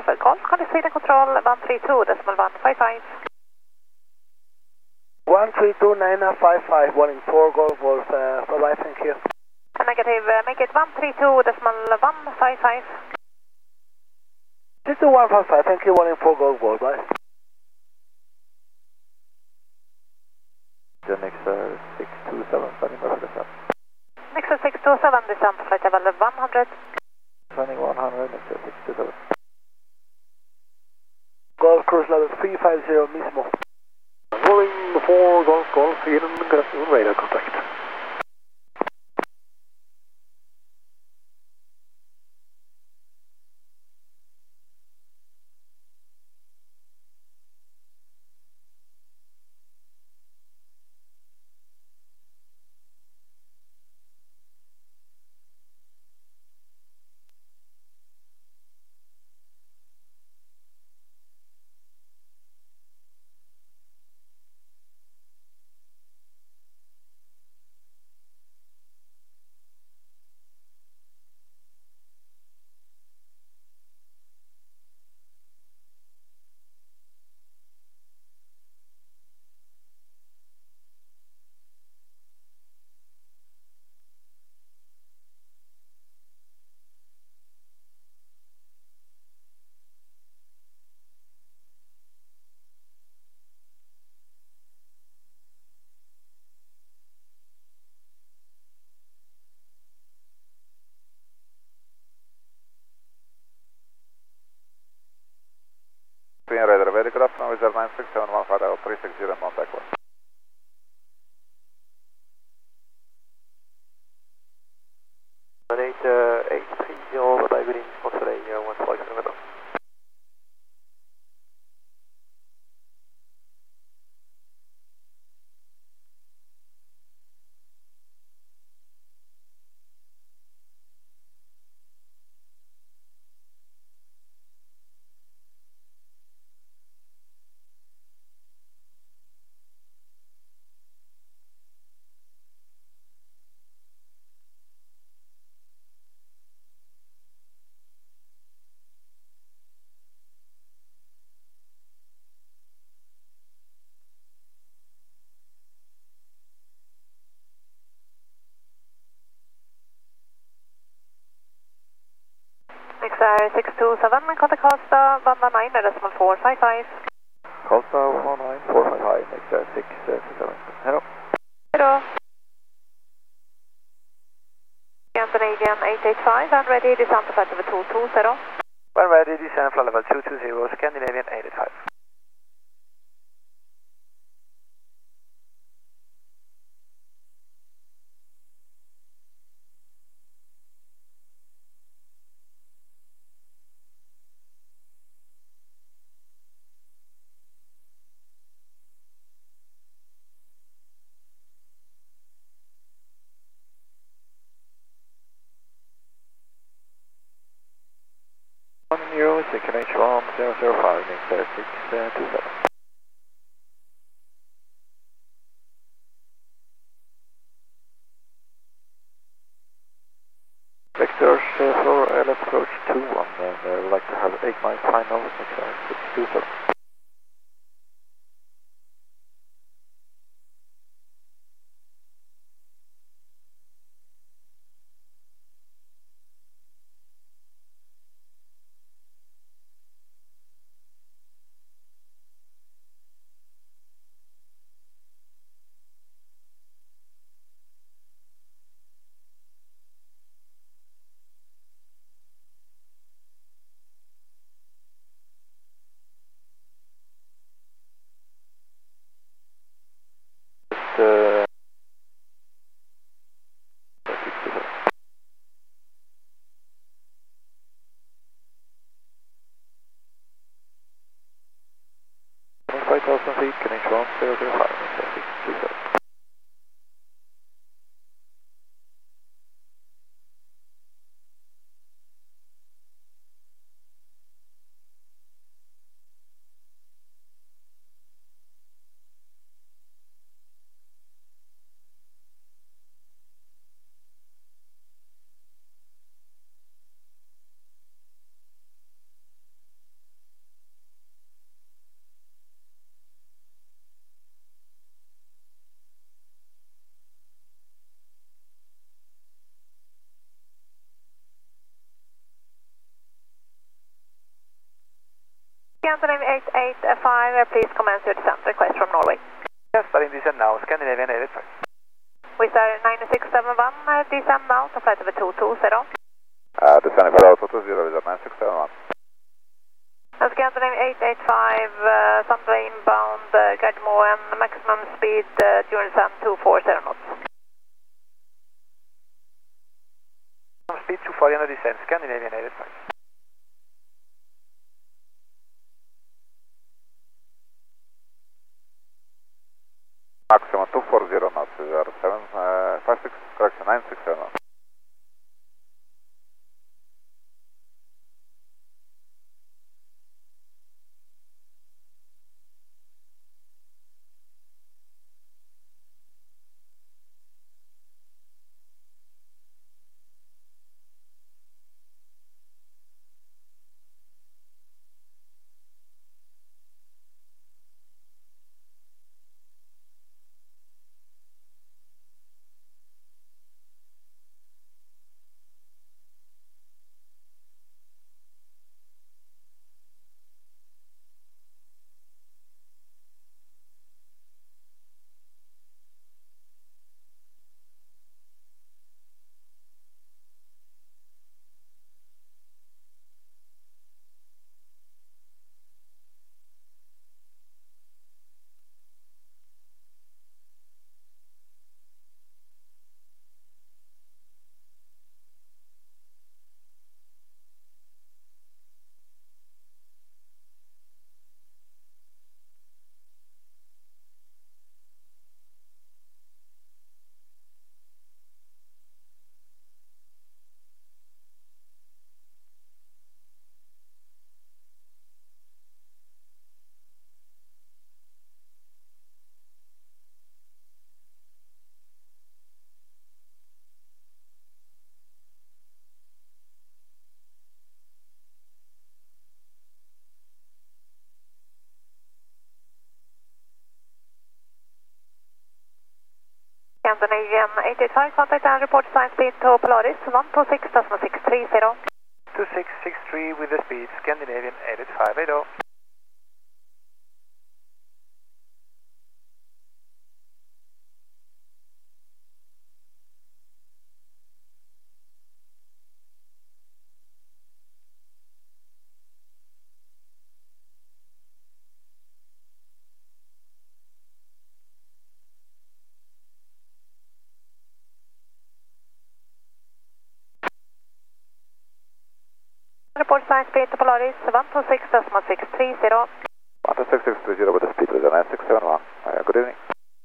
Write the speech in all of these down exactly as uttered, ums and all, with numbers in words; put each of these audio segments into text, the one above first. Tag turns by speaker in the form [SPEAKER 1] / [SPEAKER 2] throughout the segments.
[SPEAKER 1] Alpha Golf, Contact Sweden Control one three two decimal one five five.
[SPEAKER 2] one three two nine five five, one in four Golf Wolf, uh, bye bye, thank you.
[SPEAKER 1] Negative, uh, make it one three two decimal one five five.
[SPEAKER 2] three two one five five, thank you, one in four Golf Wolf, bye.
[SPEAKER 3] Nexter six two seven, standing by for descent.
[SPEAKER 1] Nexter six two seven, descent flight level one hundred.
[SPEAKER 3] Landing one hundred, Nexter six two seven.
[SPEAKER 2] Golf cruise level three five zero mismo.
[SPEAKER 3] Rolling four Golf Golf, in radar contact. Radar, very good afternoon, Wizard nine six seven one five three six zero, Mount Aqua.
[SPEAKER 4] eight eight three zero, diving in for today, one flight in the middle.
[SPEAKER 1] Nexter six two seven, contact Costa one nine decimal four five five.
[SPEAKER 3] Costa one nine four five five, Nexter six two seven. Hello.
[SPEAKER 1] Hello. Canadian eight eight five, and ready, descent to flight level two two zero.
[SPEAKER 4] When ready, descend flight level two two zero, Scandinavian eight eight five.
[SPEAKER 3] One Euro, second H one zero zero five, Nexter six two seven. Vectors uh, for uh, let's approach two one, and uh, we'd like to have eight mile final, Nexter six two seven. Uh, five thousand feet, K H one zero zero five, Nexter six two seven.
[SPEAKER 1] Scandinavian eight eight five, uh, please commence your descent request from Norway.
[SPEAKER 4] Yes, starting descent now, Scandinavian eight eight five.
[SPEAKER 1] Wizz Air nine six seven one, uh, descend now to flight over two two zero.
[SPEAKER 3] Uh, descending for Alpha two zero, is at nine six seven one.
[SPEAKER 1] Uh, Scandinavian eight eight five, uh, Sandra inbound, uh, Gardermoen, maximum speed uh, during descent two four zero knots.
[SPEAKER 4] Speed two forty on the descent, Scandinavian eight eight five.
[SPEAKER 3] Maximum two four zero knots, is at seven five six, correction, nine six seven one.
[SPEAKER 1] Scandinavian eight eight five, contact and report sign speed to Polaris one two six six three zero.
[SPEAKER 4] two six six three with the speed, Scandinavian eight eight five eight zero.
[SPEAKER 1] Report sign speed to Polaris one two six six three zero.
[SPEAKER 3] one two six six three zero with the speed, is at nine six seven one. Uh, good evening.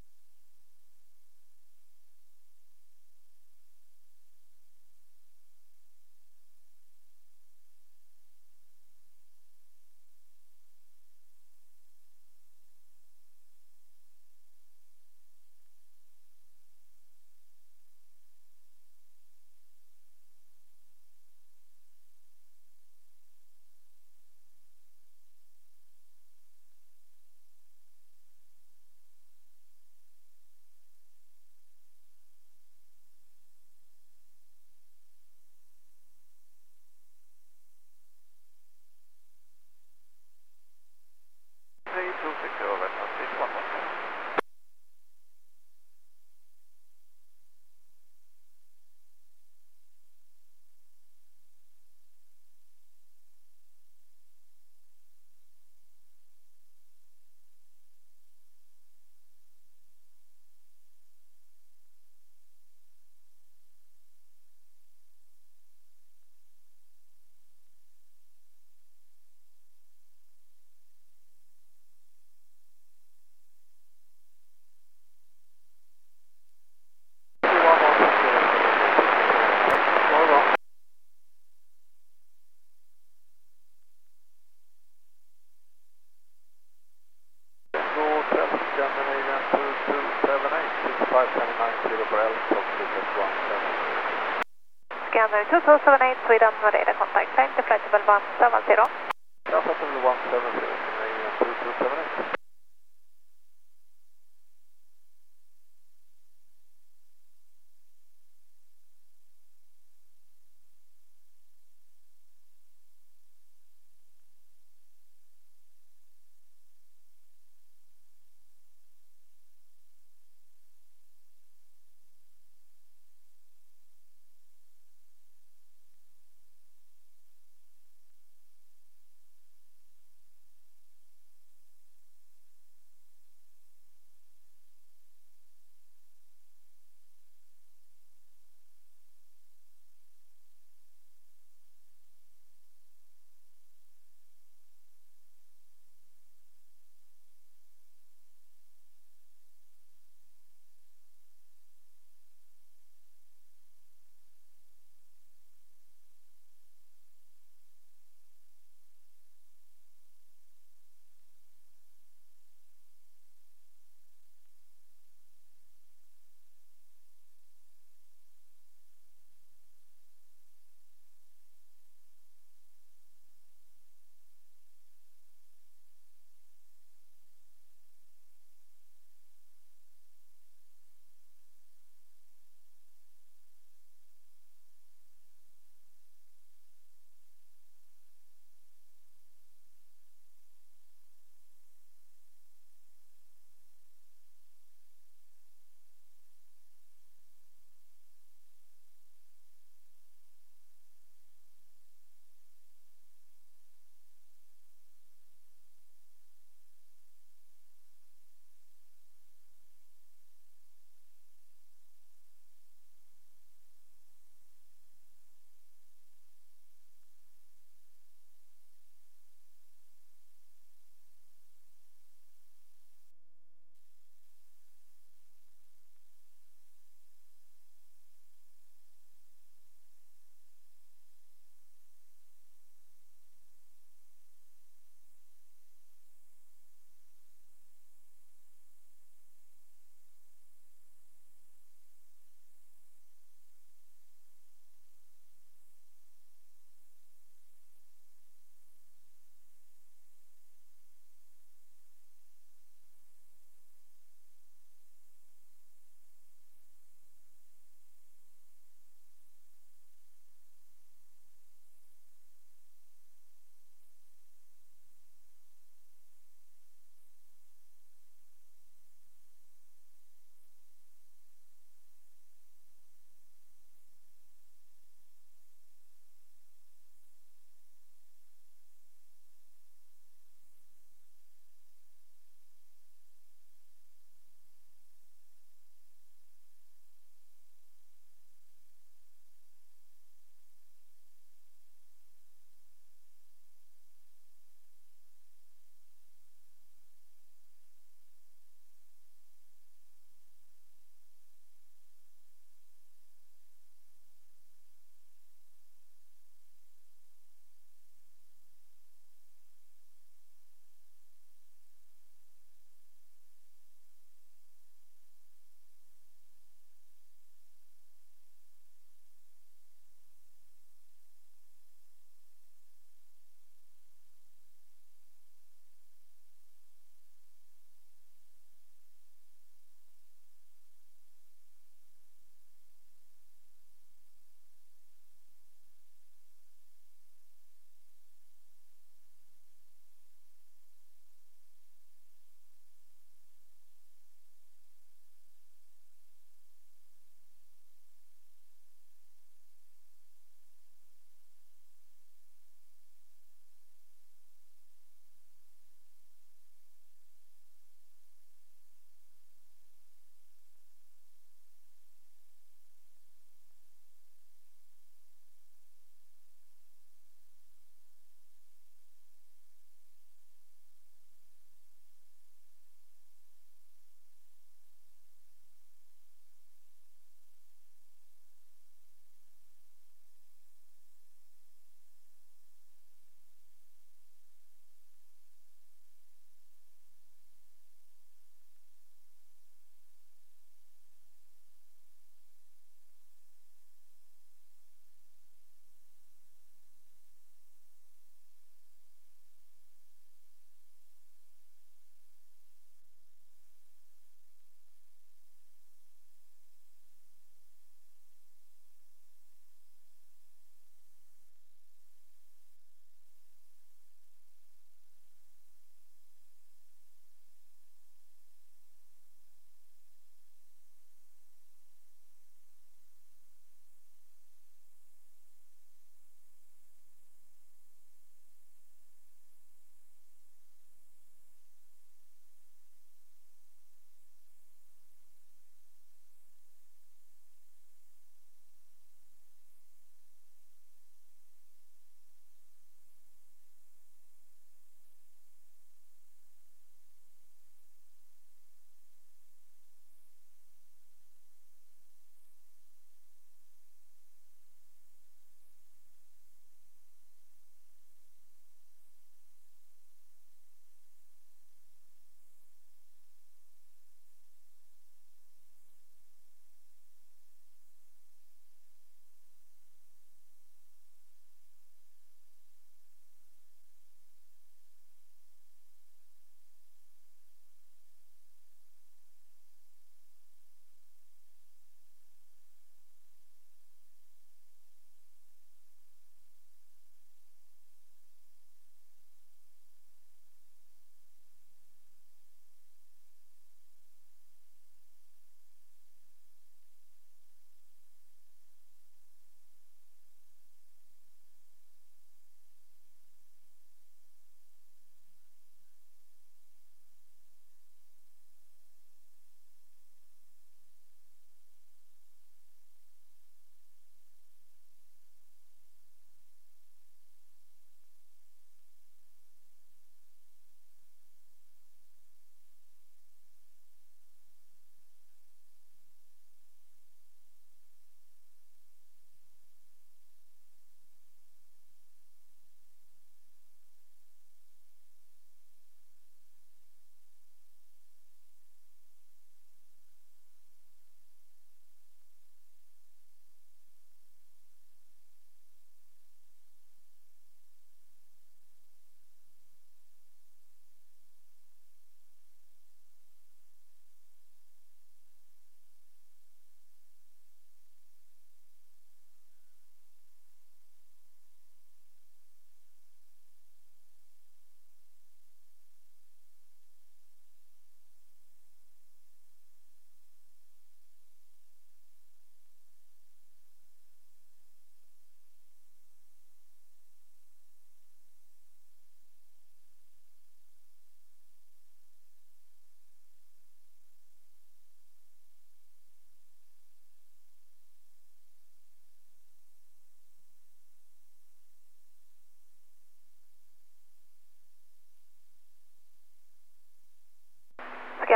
[SPEAKER 4] three two six zero, right now, six one one.
[SPEAKER 1] Scanner two two seven eight, Sweden, radar contact, time to flight level one seven zero.
[SPEAKER 3] Alpha level one seven zero, Scandinavian two two seven eight.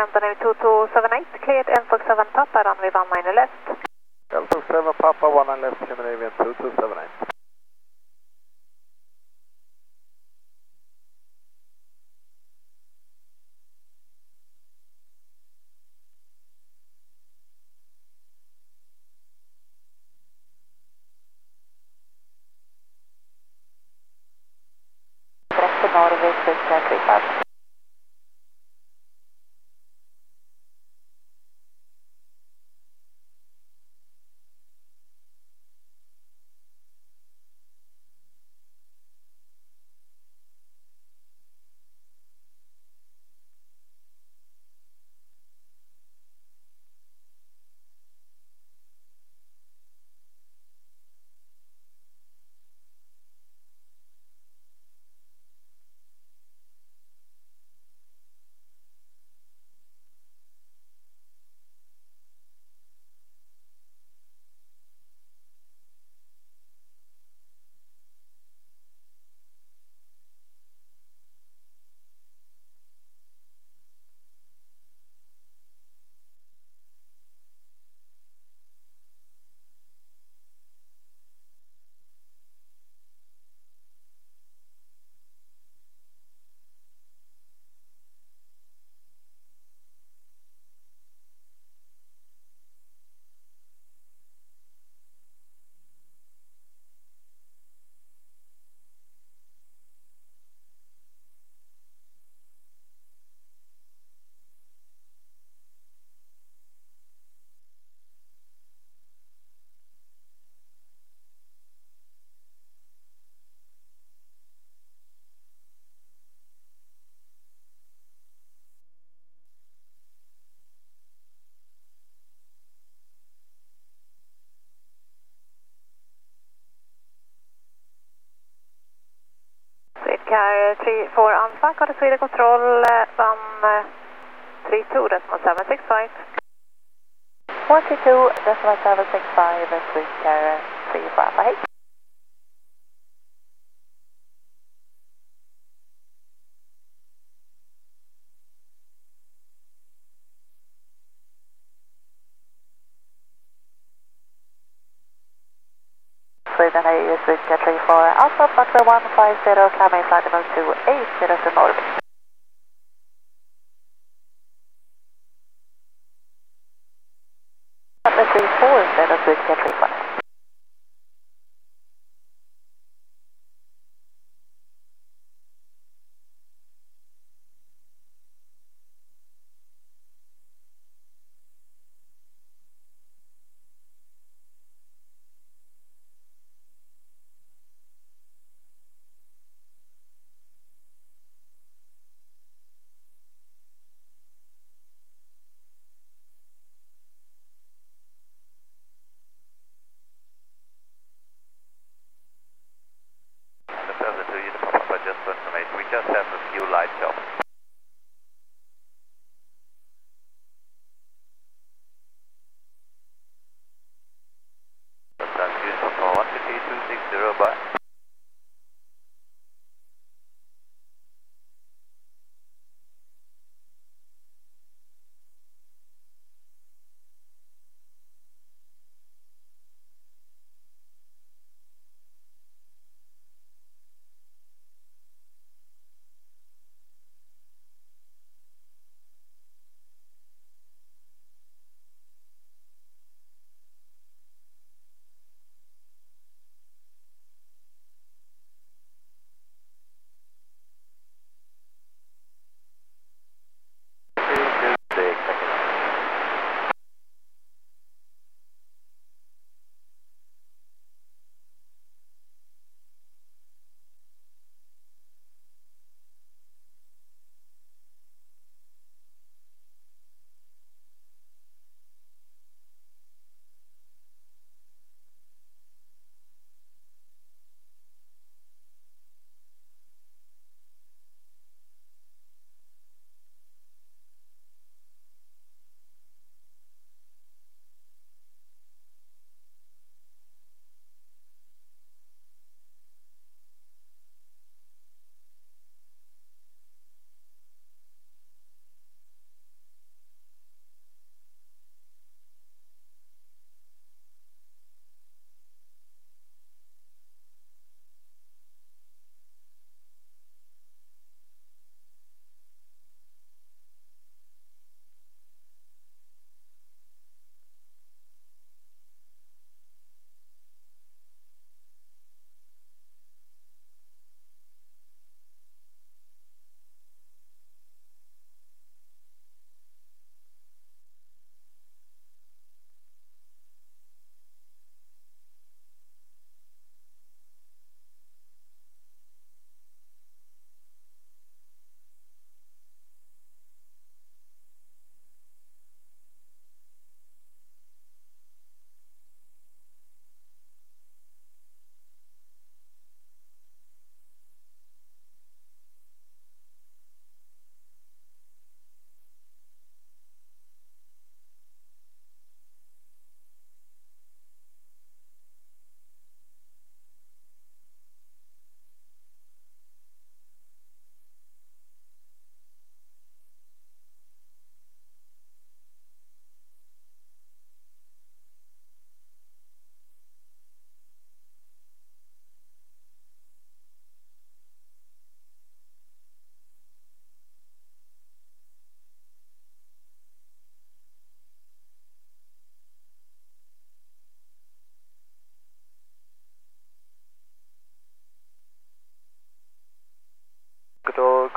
[SPEAKER 1] Scanton name two two seven eight, cleared N Fox seven Papa, runway one nine left.
[SPEAKER 3] Delta seven Papa, one nine left, Scandinavian two two seven eight.
[SPEAKER 5] Direkt norrut, Swedskär three five.
[SPEAKER 1] Swedskär three four Alpha, got a Sweden control uh, one three two decimal seven six five.
[SPEAKER 5] one two two decimal seven six five, Swedskär three four Alpha, hey. Sweden A, Swedskär three four Alpha, Foxtrot one five zero, climbing flight level two eight zero to Norway. three four zero, Swedskär three four.
[SPEAKER 4] We just have a few light jobs. That's useful for one two three two six zero, bye.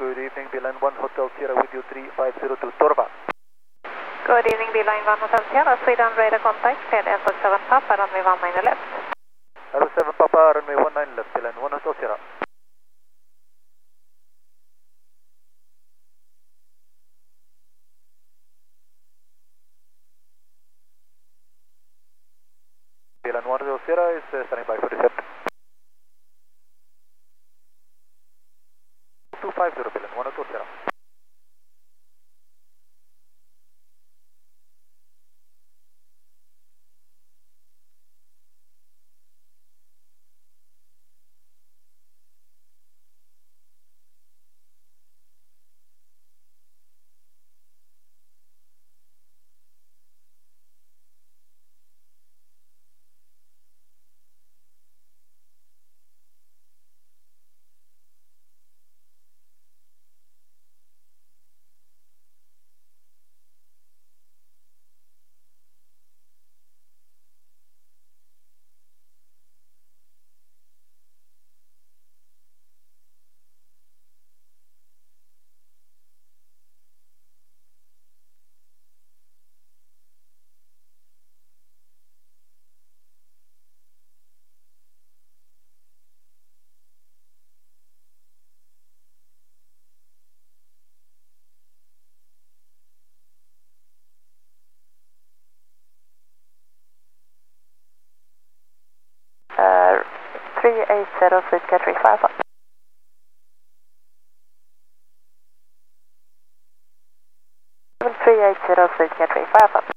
[SPEAKER 4] Good evening, Beeline one Hotel Sierra with you three five zero to Torva.
[SPEAKER 1] Good evening, Beeline one Hotel Sierra, Sweden radar contact, head L seven Papa, runway one nine left.
[SPEAKER 4] L seven Papa, runway one nine left, Beeline one Hotel Sierra. Beeline one Hotel Sierra is uh, standing by for recept. two five zero, Beeline one Hotel Sierra.
[SPEAKER 5] Uh, three eight zero, please get three five up. three eight zero, please get three five up.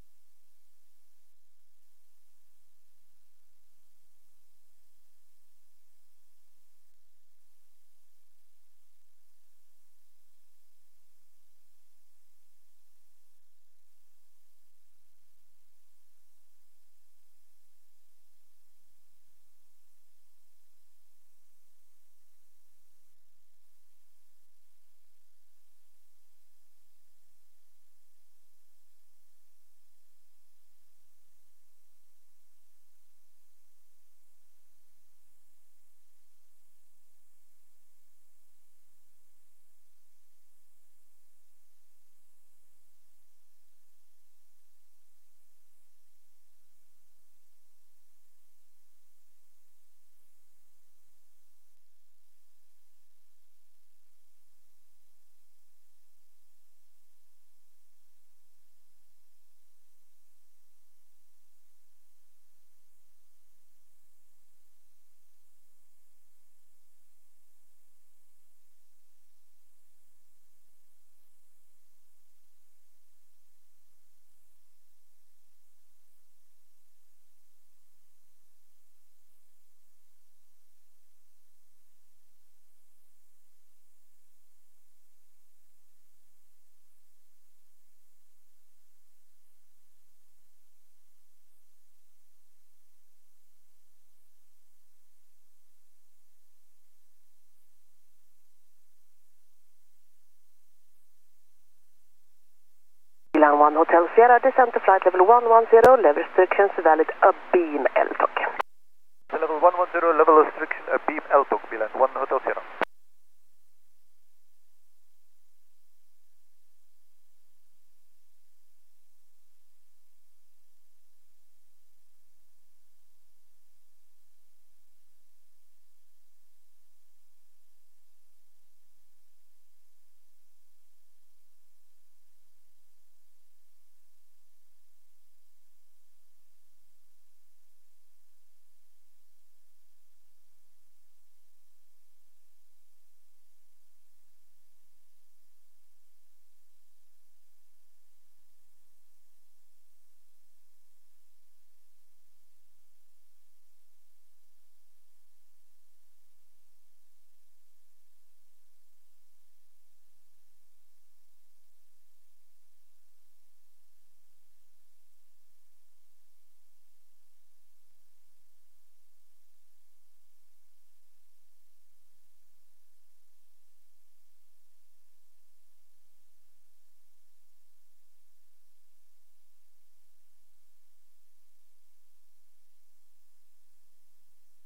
[SPEAKER 6] Beeline one Hotel Sierra, descent to flight level one one zero, level restrictions valid a beam L T O C.
[SPEAKER 4] Level one one zero, level restriction, a beam L T O C, Beeline one Hotel Sierra.